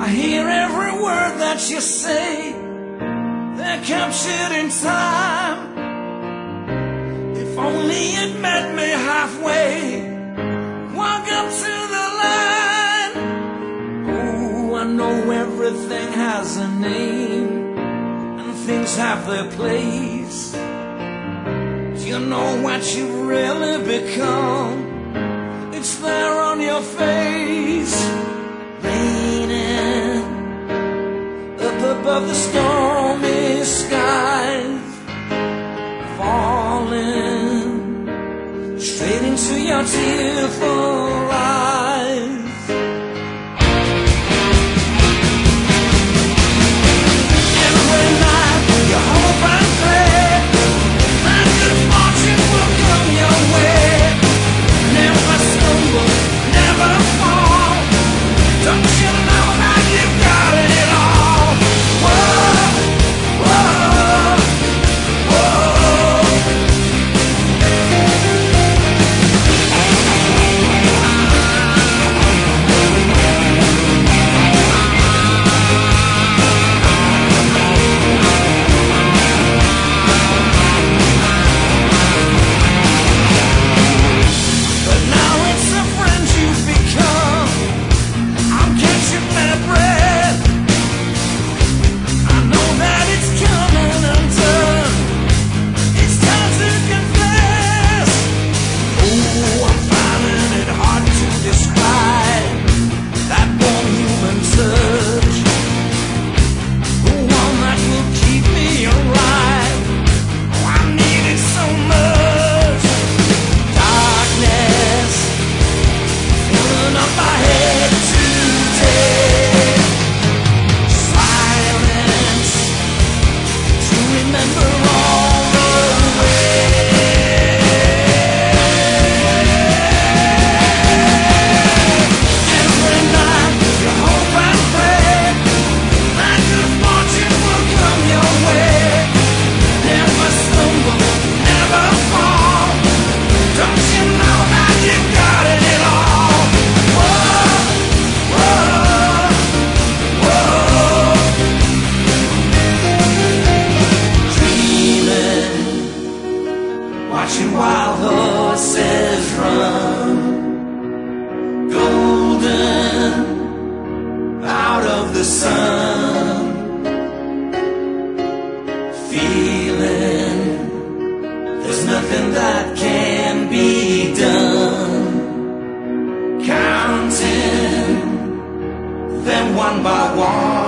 I hear every word that you say, they're captured in time. If only it met me halfway, walk up to the line. Oh, I know everything has a name, and things have their place. Do you know what you've really become? It's there on your face. Raining up above the stormy skies, falling straight into your tearful eyes. Every night you hope and pray that good fortune will come your way. Never stumble, never fall. Don't you know that you've got it all? Whoa, whoa, whoa. But now it's a friend you've become. I'm catching my breath. I know that it's coming undone. It's time to confess. Oh, I'm finding it hard to describe that warm human touch, the one that will keep me alive. Oh, I need it so much. Darkness filling up my head today. Silence to remember all the way. Every night you hope and pray that good fortune will come your way. Never stumble, never fall. Don't you know that you've got it all? Whoa, whoa, whoa. Dreaming, watching wild horses run, golden out of the sun, feeling there's nothing that can be done, counting them one by one.